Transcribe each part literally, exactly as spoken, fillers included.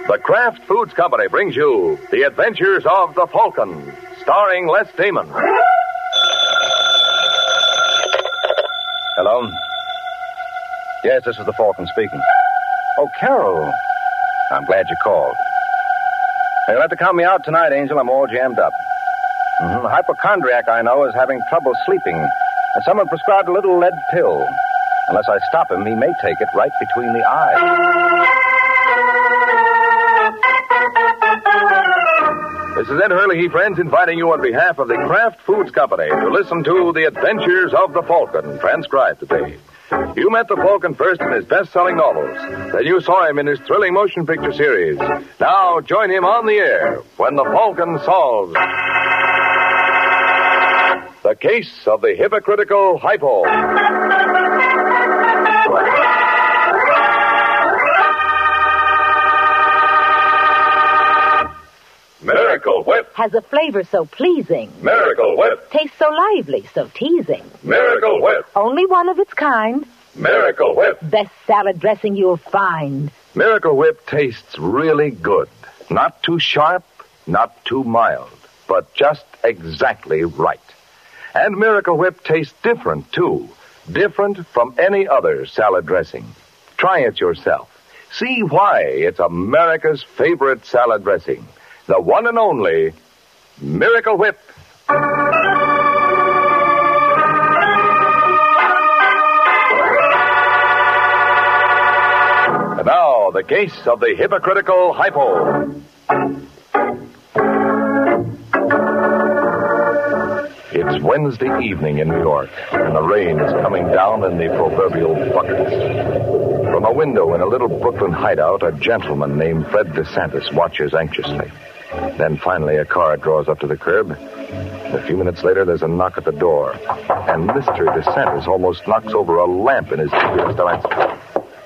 The Kraft Foods Company brings you The Adventures of the Falcon, starring Les Damon. Hello? Yes, this is the Falcon speaking. Oh, Carol. I'm glad you called. You'll have to count me out tonight, Angel. I'm all jammed up. Mm-hmm. A hypochondriac I know is having trouble sleeping, and someone prescribed a little lead pill. Unless I stop him, he may take it right between the eyes. This is Ed Hurley, friends, inviting you on behalf of the Kraft Foods Company to listen to The Adventures of the Falcon, transcribed today. You met the Falcon first in his best-selling novels. Then you saw him in his thrilling motion picture series. Now join him on the air when the Falcon solves the case of the hypocritical hypo. Miracle Whip. Has a flavor so pleasing. Miracle Whip. Tastes so lively, so teasing. Miracle Whip. Only one of its kind. Miracle Whip. Best salad dressing you'll find. Miracle Whip tastes really good. Not too sharp, not too mild, but just exactly right. And Miracle Whip tastes different, too. Different from any other salad dressing. Try it yourself. See why it's America's favorite salad dressing. The one and only Miracle Whip. And now, the case of the hypocritical hypo. It's Wednesday evening in New York, and the rain is coming down in the proverbial buckets. From a window in a little Brooklyn hideout, a gentleman named Fred DeSantis watches anxiously. Then finally a car draws up to the curb. A few minutes later, there's a knock at the door. And Mister DeSantis almost knocks over a lamp in his eagerness to answer.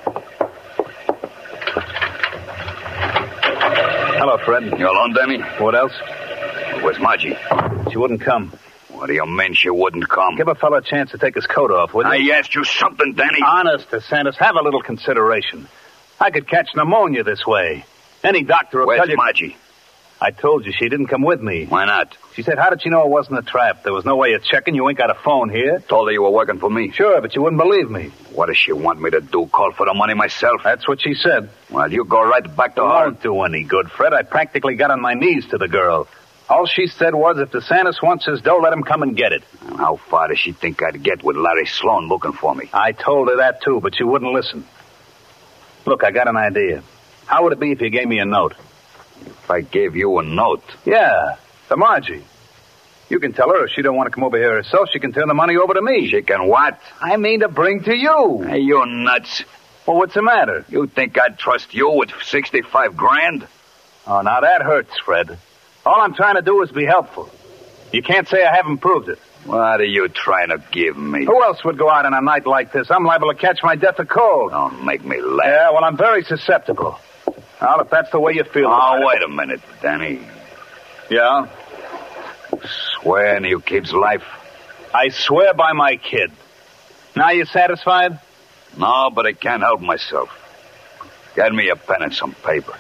Hello, Fred. You alone, Danny? What else? Where's Margie? She wouldn't come. What do you mean she wouldn't come? Give a fellow a chance to take his coat off, would you? I asked you something, Danny. Honest, DeSantis, have a little consideration. I could catch pneumonia this way. Any doctor will Where's tell you... Margie? I told you she didn't come with me. Why not? She said, how did you know it wasn't a trap? There was no way of checking. You ain't got a phone here. Told her you were working for me. Sure, but you wouldn't believe me. What does she want me to do? Call for the money myself? That's what she said. Well, you go right back to It her. won't do any good, Fred. I practically got on my knees to the girl. All she said was, if DeSantis wants his dough, let him come and get it. How far does she think I'd get with Larry Sloan looking for me? I told her that, too, but she wouldn't listen. Look, I got an idea. How would it be if you gave me a note? If I gave you a note? Yeah, to Margie. You can tell her if she don't want to come over here herself, she can turn the money over to me. She can what? I mean to bring to you. Hey, you nuts. Well, what's the matter? You think I'd trust you with sixty-five grand? Oh, now that hurts, Fred. All I'm trying to do is be helpful. You can't say I haven't proved it. What are you trying to give me? Who else would go out on a night like this? I'm liable to catch my death of cold. Don't make me laugh. Yeah, well, I'm very susceptible. Well, if that's the way you feel about Oh, it. wait a minute, Danny. Yeah? Swear on your kid's life? I swear by my kid. Now you satisfied? No, but I can't help myself. Get me a pen and some paper.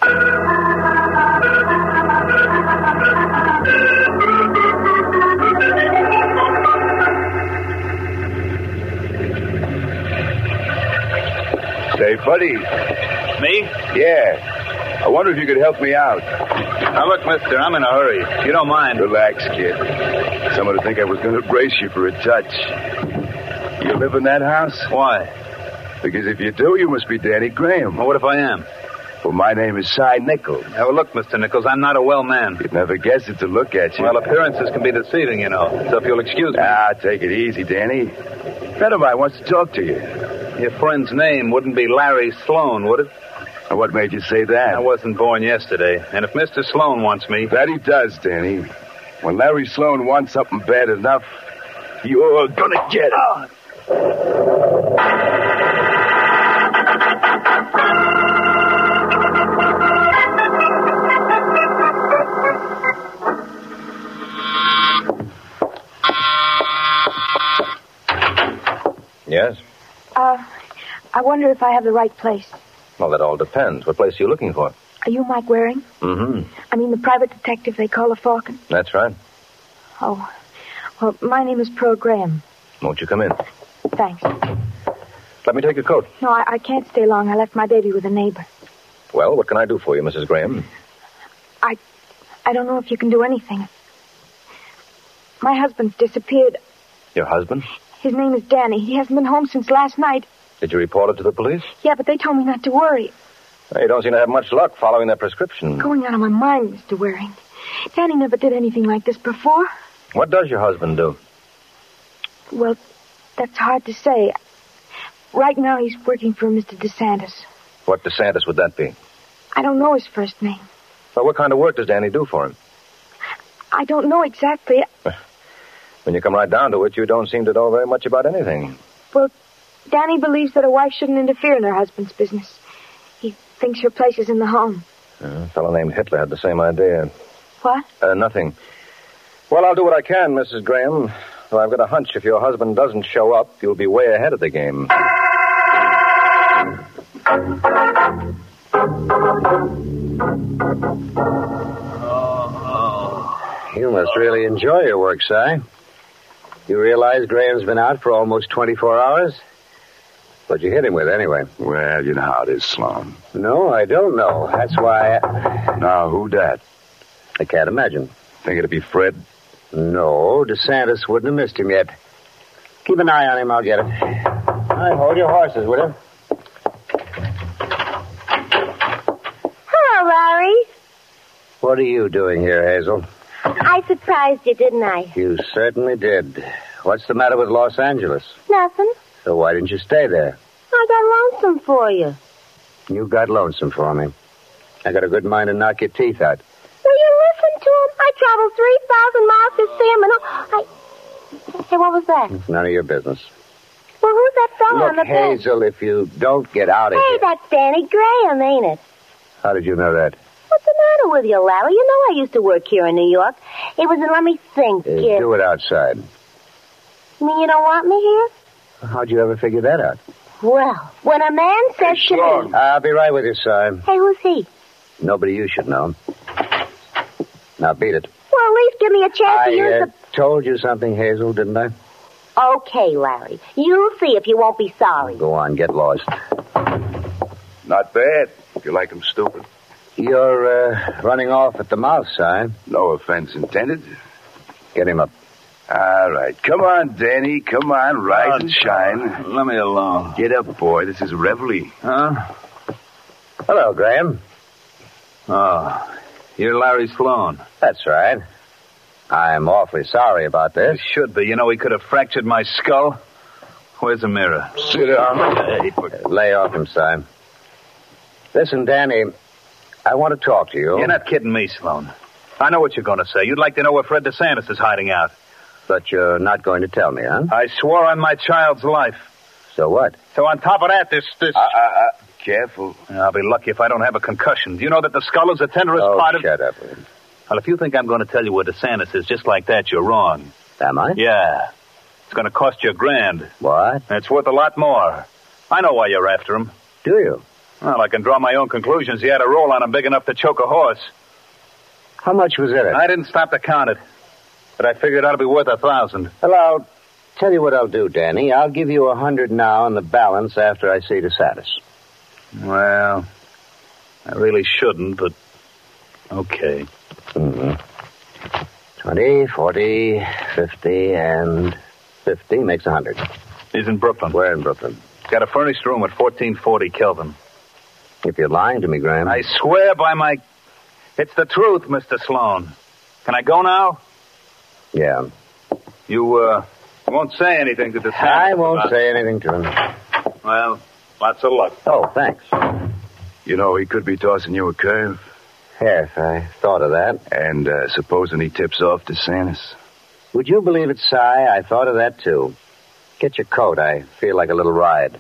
Say, buddy. Me? Yeah. I wonder if you could help me out. Now, look, mister, I'm in a hurry. If you don't mind. Relax, kid. Someone would think I was going to brace you for a touch. You live in that house? Why? Because if you do, you must be Danny Graham. Well, what if I am? Well, my name is Cy Nichols. Now, look, Mister Nichols, I'm not a well man. You'd never guess it to look at you. Well, appearances can be deceiving, you know. So if you'll excuse me. Ah, take it easy, Danny. A friend of mine wants to talk to you. Your friend's name wouldn't be Larry Sloan, would it? Now, what made you say that? I wasn't born yesterday. And if Mister Sloan wants me... That he does, Danny. When Larry Sloan wants something bad enough, you're gonna get it. Yes? Uh, I wonder if I have the right place. Well, that all depends. What place are you looking for? Are you Mike Waring? Mm-hmm. I mean the private detective they call a Falcon? That's right. Oh, well, my name is Pearl Graham. Won't you come in? Thanks. Let me take your coat. No, I, I can't stay long. I left my baby with a neighbor. Well, what can I do for you, Missus Graham? I, I don't know if you can do anything. My husband's disappeared. Your husband? His name is Danny. He hasn't been home since last night. Did you report it to the police? Yeah, but they told me not to worry. Well, you don't seem to have much luck following their prescription. Going out of my mind, Mister Waring. Danny never did anything like this before. What does your husband do? Well, that's hard to say. Right now he's working for Mister DeSantis. What DeSantis would that be? I don't know his first name. Well, what kind of work does Danny do for him? I don't know exactly. When you come right down to it, you don't seem to know very much about anything. Well, Danny believes that a wife shouldn't interfere in her husband's business. He thinks her place is in the home. Uh, a fellow named Hitler had the same idea. What? Uh, nothing. Well, I'll do what I can, Missus Graham. Though I've got a hunch if your husband doesn't show up, you'll be way ahead of the game. You must really enjoy your work, Si. You realize Graham's been out for almost twenty-four hours? What'd you hit him with, anyway? Well, you know how it is, Sloan. No, I don't know. That's why I... Now, who dat? I can't imagine. Think it'd be Fred? No, DeSantis wouldn't have missed him yet. Keep an eye on him, I'll get it. All right, hold your horses, will you? Hello, Larry. What are you doing here, Hazel? I surprised you, didn't I? You certainly did. What's the matter with Los Angeles? Nothing. So why didn't you stay there? I got lonesome for you. You got lonesome for me. I got a good mind to knock your teeth out. Will you listen to him? I traveled three thousand miles to see him, and I... Hey, what was that? It's none of your business. Well, who's that fellow on Look, the bench? Hazel, if you don't get out of Hey, here... that's Danny Graham, ain't it? How did you know that? What's the matter with you, Larry? You know I used to work here in New York. It was in, let me think, Uh, kid. do it outside. You mean you don't want me here? How'd you ever figure that out? Well, when a man says to me... I'll be right with you, Si. Hey, who's he? Nobody you should know. Now beat it. Well, at least give me a chance I to use uh, told you something, Hazel, didn't I? the... Okay, Larry. You'll see if you won't be sorry. Go on, get lost. Not bad, if you like him stupid. You're uh, running off at the mouth, Si. No offense intended. Get him up. All right. Come on, Danny. Come on. Rise and shine. Let me alone. Get up, boy. This is reveille. Huh? Hello, Graham. Oh, you're Larry Sloan. That's right. I'm awfully sorry about You this. should be. You know he could have fractured my skull. Where's the mirror? Sit down. Hey, put- Lay off him, Si. Listen, Danny, I want to talk to you. You're not kidding me, Sloan. I know what you're going to say. You'd like to know where Fred DeSantis is hiding out. But you're not going to tell me, huh? I swore on my child's life. So what? So on top of that, this... this... Uh, uh, uh, careful. I'll be lucky if I don't have a concussion. Do you know that the skull is the tenderest Oh, part of... shut up. Well, if you think I'm going to tell you where DeSantis is just like that, you're wrong. Am I? Yeah. It's going to cost you a grand. What? And it's worth a lot more. I know why you're after him. Do you? Well, I can draw my own conclusions. He had a roll on him big enough to choke a horse. How much was in it? I didn't stop to count it. But I figured it ought to be worth a thousand. Well, I'll tell you what I'll do, Danny. I'll give you a hundred now and the balance after I see DeSantis. Well, I really shouldn't, but okay. Mm-hmm. Twenty, forty, fifty, and fifty makes a hundred. He's in Brooklyn. Where in Brooklyn? Got a furnished room at fourteen forty Kelvin. If you're lying to me, Graham. I swear by my... It's the truth, Mister Sloan. Can I go now? Yeah. You, uh, won't say anything to DeSantis. I won't about- say anything to him. Well, lots of luck. Oh, thanks. You know, he could be tossing you a curve. Yes, I thought of that. And uh, supposing he tips off DeSantis. Would you believe it, Si? I thought of that, too. Get your coat. I feel like a little ride.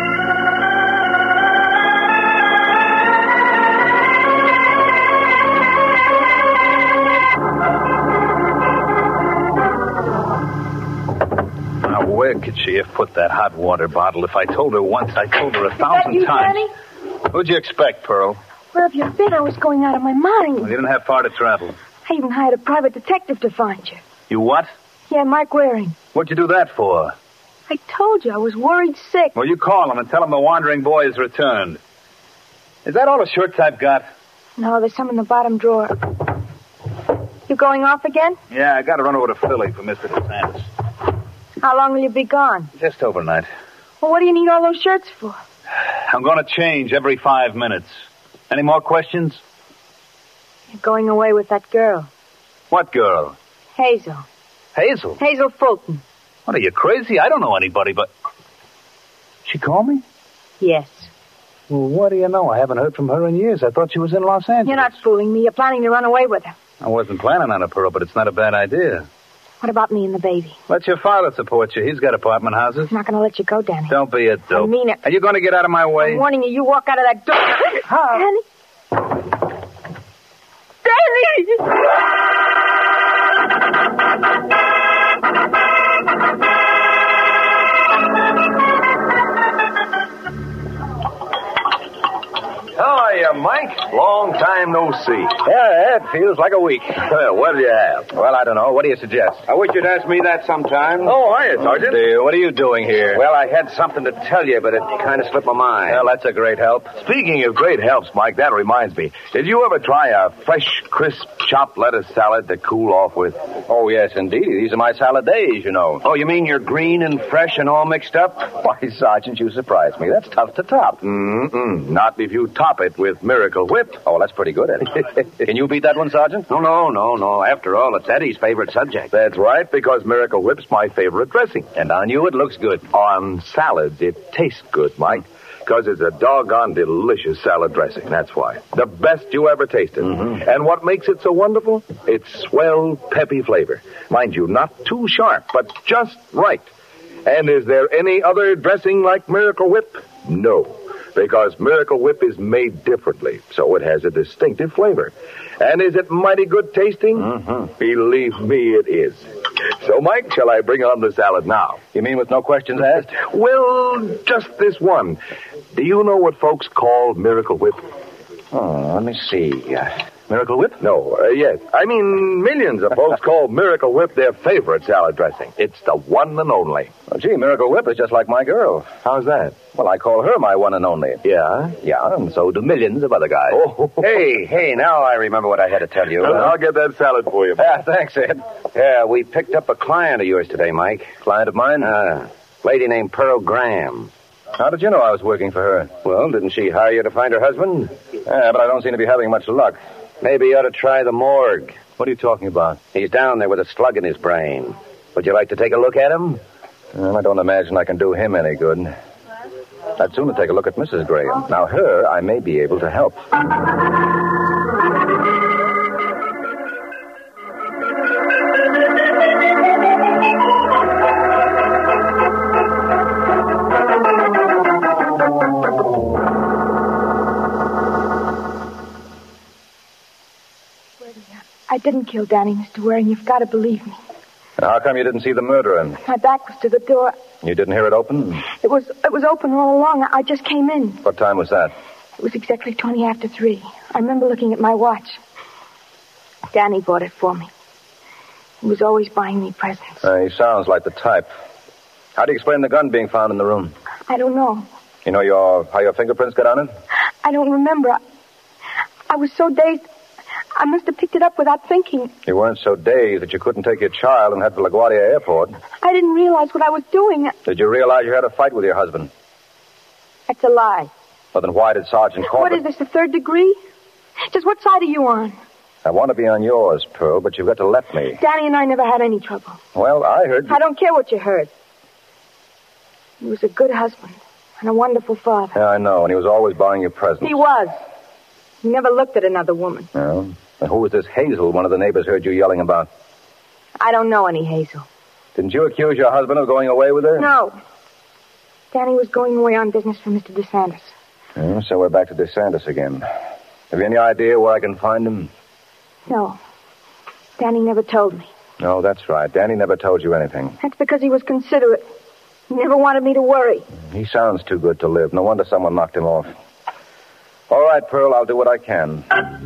Now, where could she have put that hot water bottle? If I told her once, I told her a thousand you, times. Danny? Who'd you expect, Pearl? Where have you been? I was going out of my mind. Well, you didn't have far to travel. I even hired a private detective to find you. You what? Yeah, Mike Waring. What'd you do that for? I told you I was worried sick. Well, you call him and tell him the wandering boy has returned. Is that all the shirts I've got? No, there's some in the bottom drawer. You going off again? Yeah, I got to run over to Philly for Mister DeSantis. How long will you be gone? Just overnight. Well, what do you need all those shirts for? I'm going to change every five minutes. Any more questions? You're going away with that girl. What girl? Hazel. Hazel? Hazel Fulton. What, are you crazy? I don't know anybody, but... She called me? Yes. Well, what do you know? I haven't heard from her in years. I thought she was in Los Angeles. You're not fooling me. You're planning to run away with her. I wasn't planning on a Pearl, but it's not a bad idea. What about me and the baby? Let your father support you. He's got apartment houses. I'm not going to let you go, Danny. Don't be a dope. I mean it. Are you going to get out of my way? I'm warning you. You walk out of that door. How? Danny! Danny! How are you, Mike? Long time no see. Yeah, it feels like a week. Well, what do you have? Well, I don't know. What do you suggest? I wish you'd ask me that sometime. Oh, hiya, Sergeant. Dear, what are you doing here? Well, I had something to tell you, but it kind of slipped my mind. Well, that's a great help. Speaking of great helps, Mike, that reminds me. Did you ever try a fresh, crisp, chopped lettuce salad to cool off with? Oh, yes, indeed. These are my salad days, you know. Oh, you mean you're green and fresh and all mixed up? Why, Sergeant, you surprise me. That's tough to top. Mm-mm. Not if you top it with Miracle Whip. Oh, that's pretty good, Eddie. Can you beat that one, Sergeant? No, no, no, no. After all, it's Eddie's favorite subject. That's right, because Miracle Whip's my favorite dressing. And on you, it looks good. On salads, it tastes good, Mike. Because it's a doggone delicious salad dressing, that's why. The best you ever tasted. Mm-hmm. And what makes it so wonderful? Its swell, peppy flavor. Mind you, not too sharp, but just right. And is there any other dressing like Miracle Whip? No. Because Miracle Whip is made differently, so it has a distinctive flavor. And is it mighty good tasting? Mm-hmm. Believe me, it is. So, Mike, shall I bring on the salad now? You mean with no questions asked? Well, just this one. Do you know what folks call Miracle Whip? Oh, let me see. Uh, Miracle Whip? No, uh, yes. I mean, millions of folks call Miracle Whip their favorite salad dressing. It's the one and only. Well, gee, Miracle Whip is just like my girl. How's that? Well, I call her my one and only. Yeah? Yeah, and so do millions of other guys. Oh. Hey, hey, now I remember what I had to tell you. Well, I'll get that salad for you. Yeah, thanks, Ed. Yeah, we picked up a client of yours today, Mike. Client of mine? Uh, lady named Pearl Graham. How did you know I was working for her? Well, didn't she hire you to find her husband? Yeah, but I don't seem to be having much luck. Maybe you ought to try the morgue. What are you talking about? He's down there with a slug in his brain. Would you like to take a look at him? Well, I don't imagine I can do him any good. I'd sooner take a look at Missus Graham. Now, her, I may be able to help. I didn't kill Danny, Mister Waring. You've got to believe me. And how come you didn't see the murderer? My back was to the door. You didn't hear it open? It was it was open all along. I just came in. What time was that? It was exactly twenty after three. I remember looking at my watch. Danny bought it for me. He was always buying me presents. Uh, he sounds like the type. How do you explain the gun being found in the room? I don't know. You know your how your fingerprints got on it? I don't remember. I, I was so dazed. I must have picked it up without thinking. You weren't so dazed that you couldn't take your child and head for LaGuardia Airport. I didn't realize what I was doing. Did you realize you had a fight with your husband? That's a lie. Well, then why did Sergeant Corbett... What is this, the third degree? Just what side are you on? I want to be on yours, Pearl, but you've got to let me. Danny and I never had any trouble. Well, I heard... You... I don't care what you heard. He was a good husband and a wonderful father. Yeah, I know, and he was always buying you presents. He was. He never looked at another woman. No? And who was this Hazel one of the neighbors heard you yelling about? I don't know any Hazel. Didn't you accuse your husband of going away with her? No. Danny was going away on business for Mister DeSantis. Yeah, so we're back to DeSantis again. Have you any idea where I can find him? No. Danny never told me. No, that's right. Danny never told you anything. That's because he was considerate. He never wanted me to worry. He sounds too good to live. No wonder someone knocked him off. All right, Pearl, I'll do what I can.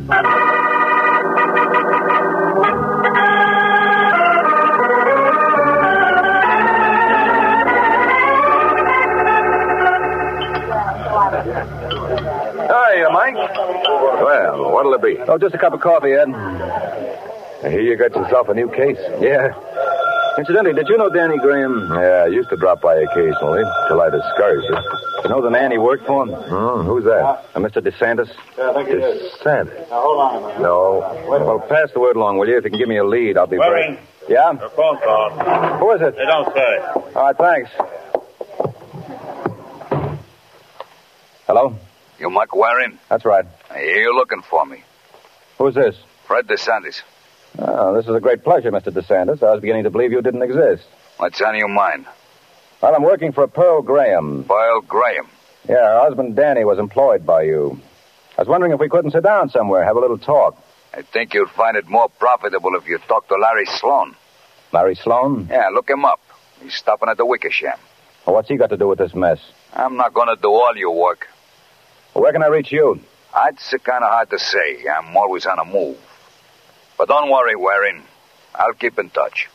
Hi, Mike. Well, what'll it be? Oh, just a cup of coffee, Ed. I hear you got yourself a new case. Yeah. Incidentally, did you know Danny Graham? Yeah, I used to drop by occasionally, till I discouraged it. You know the man he worked for? Hmm, who's that? Uh, Mister DeSantis? Yeah, I think it is. DeSantis. Now, hold on a minute. No. Well, pass the word along, will you? If you can give me a lead, I'll be Waring. very... Yeah? Your phone call. Who is it? They don't say. All right, thanks. Hello? You Mike Waring? That's right. I hear you're looking for me. Who's this? Fred DeSantis. Oh, this is a great pleasure, Mister DeSantis. I was beginning to believe you didn't exist. What's on your mind? Well, I'm working for Pearl Graham. Pearl Graham. Yeah, her husband Danny was employed by you. I was wondering if we couldn't sit down somewhere, have a little talk. I think you'd find it more profitable if you talk to Larry Sloan. Larry Sloan? Yeah, look him up. He's stopping at the Wickersham. Well, what's he got to do with this mess? I'm not going to do all your work. Well, where can I reach you? It's kind of hard to say. I'm always on a move. But don't worry, Waring. I'll keep in touch.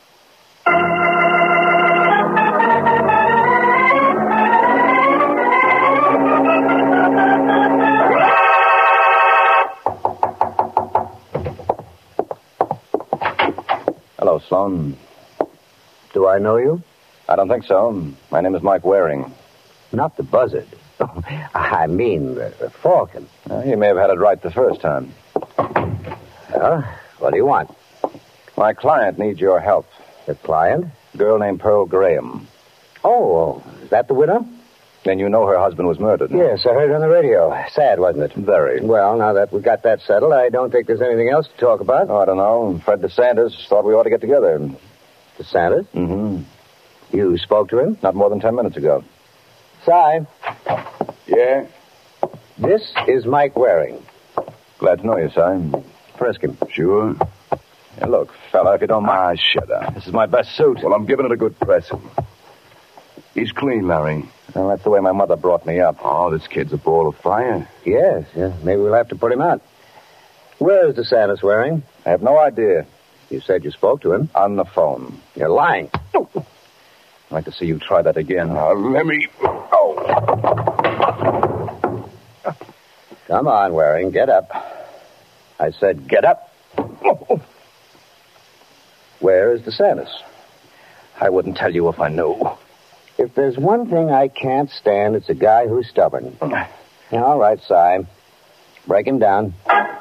Hello, Sloan. Do I know you? I don't think so. My name is Mike Waring. Not the buzzard. I mean, the, the falcon. Uh, you may have had it right the first time. Well, what do you want? My client needs your help. The client? A girl named Pearl Graham. Oh, is that the widow? Then you know her husband was murdered. Yes, I heard it on the radio. Sad, wasn't it? Very. Well, now that we've got that settled, I don't think there's anything else to talk about. Oh, I don't know. Fred DeSantis thought we ought to get together. DeSantis? Mm-hmm. You spoke to him? Not more than ten minutes ago. Si. Yeah? This is Mike Waring. Glad to know you, Si. Frisk him. Sure. Hey, look, fella, if you don't mind. Ah, shut up. This is my best suit. Well, I'm giving it a good pressing. He's clean, Larry. Well, that's the way my mother brought me up. Oh, this kid's a ball of fire. Yes, yeah. Maybe we'll have to put him out. Where's DeSantis Waring? I have no idea. You said you spoke to him. On the phone. You're lying. I'd like to see you try that again. Now, let me... Oh. Come on, Waring, get up. I said get up. Where is DeSantis? I wouldn't tell you if I knew. If there's one thing I can't stand, it's a guy who's stubborn. All right, Si. Break him down.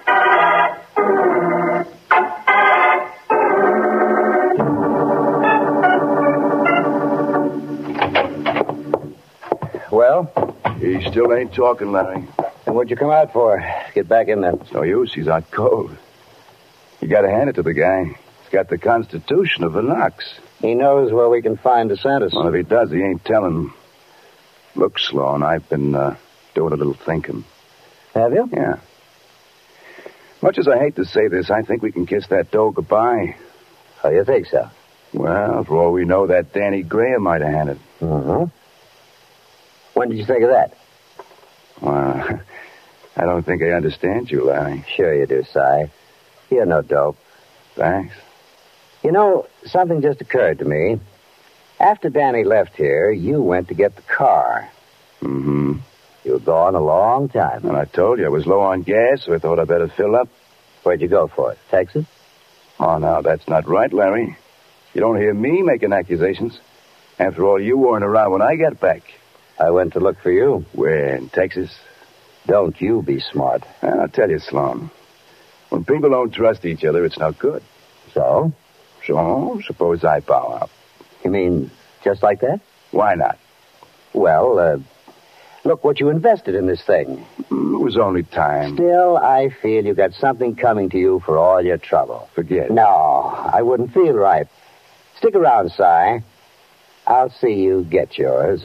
Well? He still ain't talking, Larry. Then what'd you come out for? Get back in there. It's no use. He's out cold. You gotta hand it to the guy. He's got the constitution of an ox. He knows where we can find DeSantis. Well, if he does, he ain't telling. Look, Sloan, I've been uh, doing a little thinking. Have you? Yeah. Much as I hate to say this, I think we can kiss that dough goodbye. Oh, you think so? Well, for all we know, that Danny Graham might have handed. Mm-hmm. When did you think of that? Well, I don't think I understand you, Larry. Sure you do, Si. You're no dope. Thanks. You know, something just occurred to me. After Danny left here, you went to get the car. Mm-hmm. You were gone a long time. And I told you I was low on gas, so I thought I'd better fill up. Where'd you go for it? Texas? Oh, now, that's not right, Larry. You don't hear me making accusations. After all, you weren't around when I got back. I went to look for you. Where, in Texas? Don't you be smart. And I'll tell you, Sloan. When people don't trust each other, it's not good. So? So, suppose I bow out. You mean just like that? Why not? Well, uh, look what you invested in this thing. It was only time. Still, I feel you got something coming to you for all your trouble. Forget. No, I wouldn't feel right. Stick around, Si. I'll see you get yours.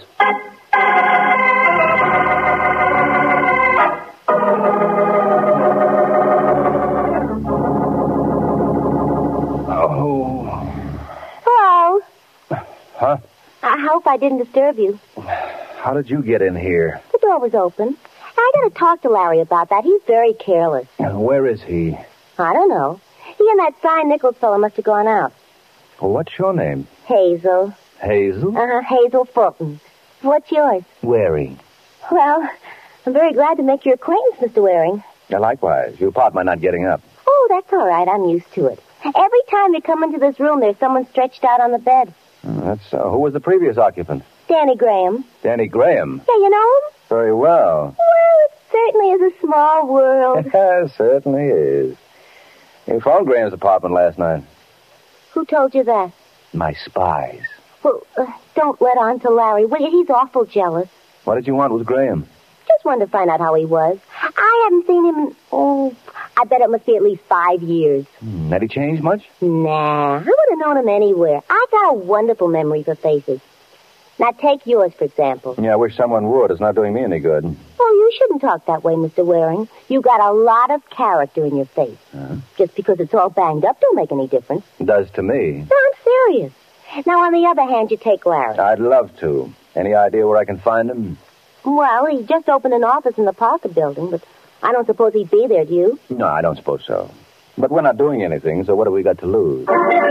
Hello. Huh? I hope I didn't disturb you. How did you get in here? The door was open. I got to talk to Larry about that. He's very careless. Uh, Where is he? I don't know. He and that Cy Nichols fellow must have gone out. Well, what's your name? Hazel. Hazel? Uh-huh, Hazel Fulton. What's yours? Waring. Well, I'm very glad to make your acquaintance, Mister Waring. Yeah, likewise. You part my not getting up. Oh, that's all right. I'm used to it. Every time you come into this room, there's someone stretched out on the bed. Uh, that's uh, who was the previous occupant? Danny Graham. Danny Graham. Yeah, you know him? Very well. Well, it certainly is a small world. It certainly is. You phoned Graham's apartment last night. Who told you that? My spies. Well, uh, don't let on to Larry, will you? He's awful jealous. What did you want with Graham? Just wanted to find out how he was. I haven't seen him in, oh, I bet it must be at least five years. Hmm, had he changed much? Nah, I would have known him anywhere. I got a wonderful memory for faces. Now, take yours, for example. Yeah, I wish someone would. It's not doing me any good. Oh, you shouldn't talk that way, Mister Waring. You got a lot of character in your face. Uh-huh. Just because it's all banged up don't make any difference. It does to me. No, I'm serious. Now, on the other hand, you take Larry. I'd love to. Any idea where I can find him? Well, he just opened an office in the Parker building, but I don't suppose he'd be there, do you? No, I don't suppose so. But we're not doing anything, so what have we got to lose?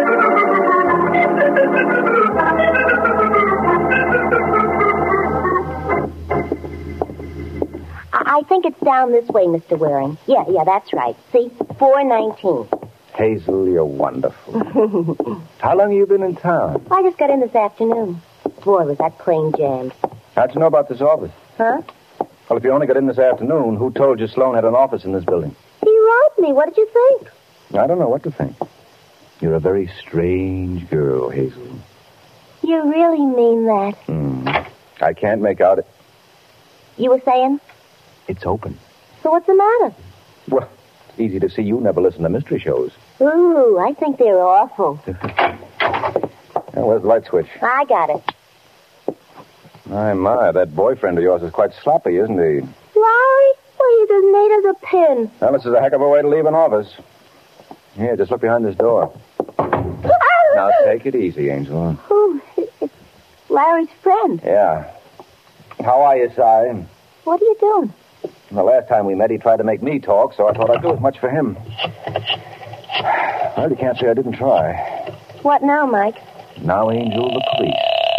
I, I think it's down this way, Mister Waring. Yeah, yeah, that's right. See? four nineteen. Hazel, you're wonderful. How long have you been in town? I just got in this afternoon. Boy, was that plane jammed. How'd you know about this office? Huh? Well, if you only got in this afternoon, who told you Sloan had an office in this building? He wrote me. What did you think? I don't know what to think. You're a very strange girl, Hazel. You really mean that? Hmm. I can't make out it. You were saying? It's open. So what's the matter? Well, it's easy to see you never listen to mystery shows. Ooh, I think they're awful. Well, where's the light switch? I got it. My, my, that boyfriend of yours is quite sloppy, isn't he? Larry? Well, he's as neat as a pin. Well, this is a heck of a way to leave an office. Here, just look behind this door. Now, take it easy, Angel. Ooh, it's Larry's friend. Yeah. How are you, Si? What are you doing? The last time we met, he tried to make me talk, so I thought I'd do as much for him. Well, you can't say I didn't try. What now, Mike? Now, Angel, the police.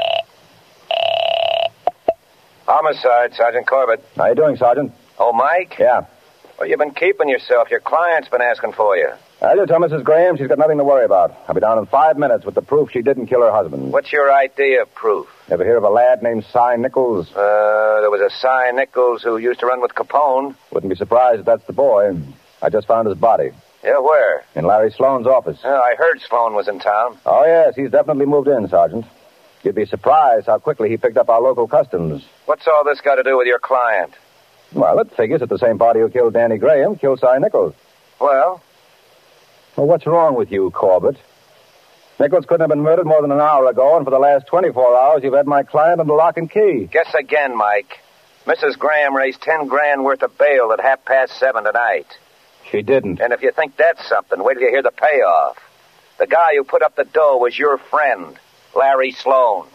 Homicide, Sergeant Corbett. How you doing, Sergeant? Oh, Mike? Yeah. Well, you've been keeping yourself. Your client's been asking for you. I just tell Missus Graham she's got nothing to worry about. I'll be down in five minutes with the proof she didn't kill her husband. What's your idea of proof? Ever hear of a lad named Cy Nichols? Uh, there was a Cy Nichols who used to run with Capone. Wouldn't be surprised if that's the boy. I just found his body. Yeah, where? In Larry Sloan's office. Uh, I heard Sloan was in town. Oh, yes, he's definitely moved in, Sergeant. You'd be surprised how quickly he picked up our local customs. What's all this got to do with your client? Well, it figures that the same party who killed Danny Graham killed Cy Nichols. Well? Well, what's wrong with you, Corbett? Nichols couldn't have been murdered more than an hour ago, and for the last twenty-four hours, you've had my client under lock and key. Guess again, Mike. Missus Graham raised ten grand worth of bail at half past seven tonight. She didn't. And if you think that's something, wait till you hear the payoff. The guy who put up the dough was your friend, Larry Sloan.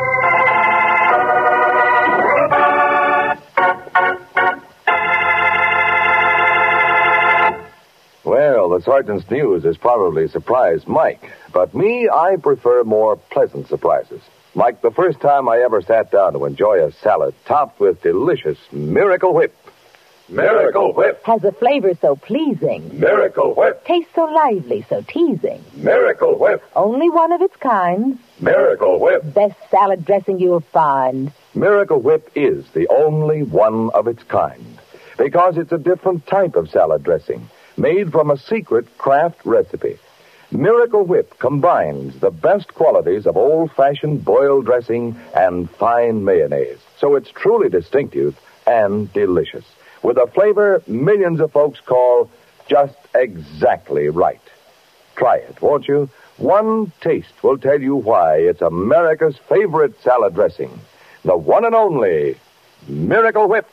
Well, the sergeant's news has probably surprised Mike. But me, I prefer more pleasant surprises. Like the first time I ever sat down to enjoy a salad topped with delicious Miracle Whip. Miracle Whip. Has a flavor so pleasing. Miracle Whip. Tastes so lively, so teasing. Miracle Whip. Only one of its kind. Miracle Whip. Best salad dressing you'll find. Miracle Whip is the only one of its kind. Because it's a different type of salad dressing, made from a secret craft recipe. Miracle Whip combines the best qualities of old-fashioned boiled dressing and fine mayonnaise. So it's truly distinctive and delicious, with a flavor millions of folks call just exactly right. Try it, won't you? One taste will tell you why it's America's favorite salad dressing. The one and only Miracle Whip.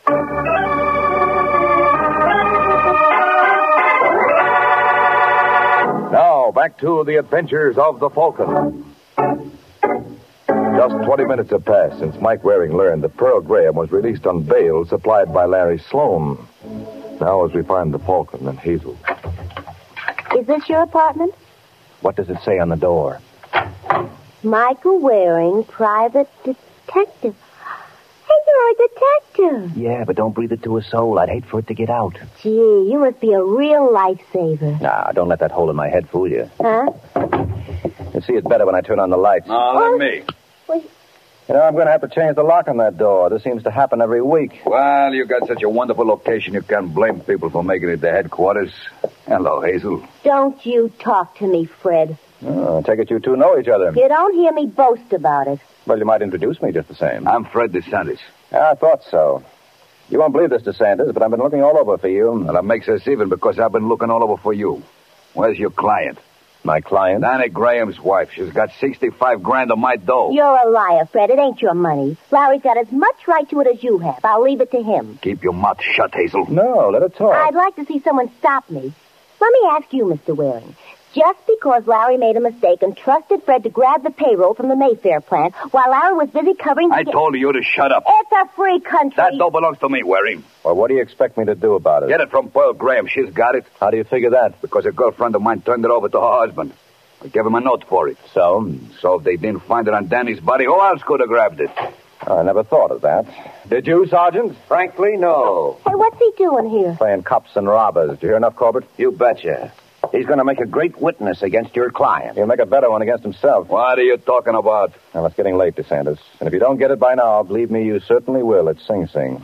Now, back to the adventures of the Falcon. Just twenty minutes have passed since Mike Waring learned that Pearl Graham was released on bail supplied by Larry Sloan. Now as we find the Falcon and Hazel. Is this your apartment? What does it say on the door? Michael Waring, private detective. Hey, you're a detective. Yeah, but don't breathe it to a soul. I'd hate for it to get out. Gee, you must be a real lifesaver. Nah, don't let that hole in my head fool you. Huh? You see it better when I turn on the lights. No, let me. Wait. You know, I'm going to have to change the lock on that door. This seems to happen every week. Well, you got such a wonderful location, you can't blame people for making it their headquarters. Hello, Hazel. Don't you talk to me, Fred. Oh, I take it you two know each other. You don't hear me boast about it. Well, you might introduce me just the same. I'm Fred DeSantis. Yeah, I thought so. You won't believe this, DeSantis, but I've been looking all over for you. Well, that makes us even because I've been looking all over for you. Where's your client? My client? Danny Graham's wife. She's got sixty-five grand of my dough. You're a liar, Fred. It ain't your money. Larry's got as much right to it as you have. I'll leave it to him. Keep your mouth shut, Hazel. No, let her talk. I'd like to see someone stop me. Let me ask you, Mister Waring. Just because Larry made a mistake and trusted Fred to grab the payroll from the Mayfair plant while Larry was busy covering... I the... told you to shut up. It's a free country. That dough belongs to me, Waring. Well, what do you expect me to do about it? Get it from Pearl Graham. She's got it. How do you figure that? Because a girlfriend of mine turned it over to her husband. I gave him a note for it. So? So if they didn't find it on Danny's body, who else could have grabbed it? I never thought of that. Did you, Sergeant? Frankly, no. Hey, what's he doing here? Playing cops and robbers. Did you hear enough, Corbett? You betcha. He's going to make a great witness against your client. He'll make a better one against himself. What are you talking about? Now, it's getting late, DeSantis. And if you don't get it by now, believe me, you certainly will at Sing Sing.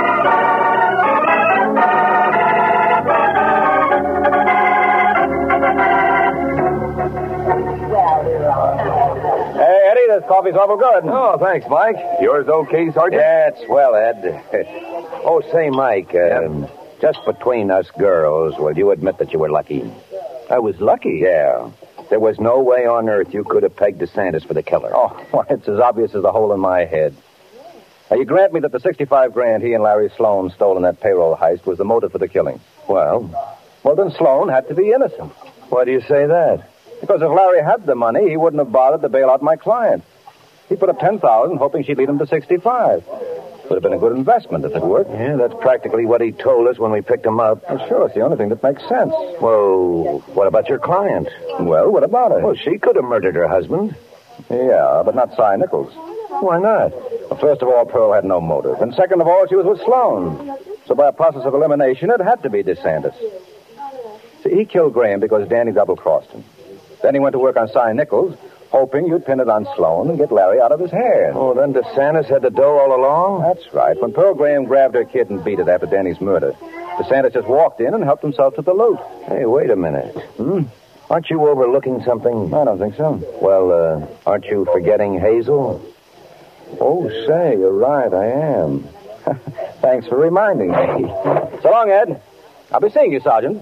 Hey, Eddie, this coffee's awful good. Oh, thanks, Mike. Yours okay, Sergeant? Yeah, it's well, Ed. Oh, say, Mike, um, just between us girls, will you admit that you were lucky? I was lucky. Yeah. There was no way on earth you could have pegged DeSantis for the killer. Oh, why, it's as obvious as the hole in my head. Now, you grant me that the sixty-five grand he and Larry Sloan stole in that payroll heist was the motive for the killing. Well? Well, then Sloan had to be innocent. Why do you say that? Because if Larry had the money, he wouldn't have bothered to bail out my client. He put up ten thousand, hoping she'd lead him to sixty-five. Would have been a good investment if it worked. Yeah, that's practically what he told us when we picked him up. Well, sure, it's the only thing that makes sense. Well, what about your client? Well, what about her? Well, she could have murdered her husband. Yeah, but not Cy Nichols. Why not? Well, first of all, Pearl had no motive. And second of all, she was with Sloan. So by a process of elimination, it had to be DeSantis. See, he killed Graham because Danny double-crossed him. Then he went to work on Cy Nichols, hoping you'd pin it on Sloan and get Larry out of his hair. Oh, then DeSantis had the dough all along? That's right. When Pearl Graham grabbed her kid and beat it after Danny's murder, DeSantis just walked in and helped himself to the loot. Hey, wait a minute. Hmm? Aren't you overlooking something? I don't think so. Well, uh, aren't you forgetting Hazel? Oh, say, you're right, I am. Thanks for reminding me. So long, Ed. I'll be seeing you, Sergeant.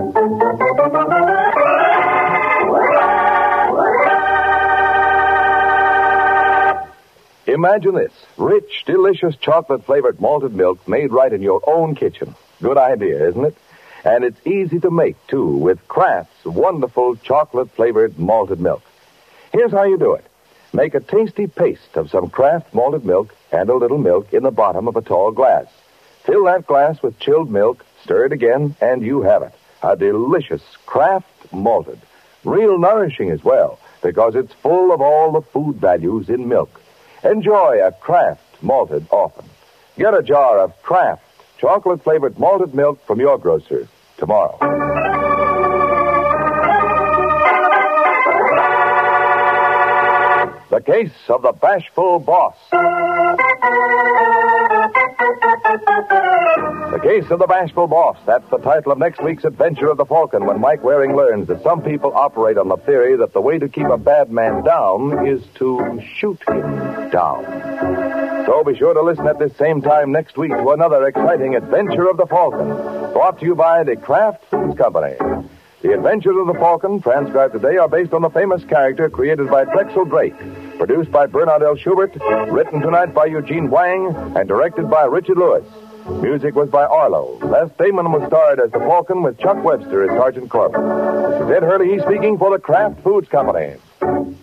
Imagine this. Rich, delicious chocolate-flavored malted milk made right in your own kitchen. Good idea, isn't it? And it's easy to make, too, with Kraft's wonderful chocolate-flavored malted milk. Here's how you do it. Make a tasty paste of some Kraft malted milk and a little milk in the bottom of a tall glass. Fill that glass with chilled milk, stir it again, and you have it. A delicious Kraft malted. Real nourishing as well, because it's full of all the food values in milk. Enjoy a Kraft malted often. Get a jar of Kraft chocolate-flavored malted milk from your grocer tomorrow. The Case of the Bashful Boss. The Case of the Bashful Boss. That's the title of next week's adventure of the Falcon, when Mike Waring learns that some people operate on the theory that the way to keep a bad man down is to shoot him down. So be sure to listen at this same time next week to another exciting adventure of the Falcon, brought to you by the Kraft Foods Company. The Adventures of the Falcon, transcribed today, are based on the famous character created by Drexel Drake, produced by Bernard L. Schubert, written tonight by Eugene Wang, and directed by Richard Lewis. Music was by Arlo. Les Damon was starred as the Falcon with Chuck Webster as Sergeant Corbett. This is Ed Hurley speaking for the Kraft Foods Company.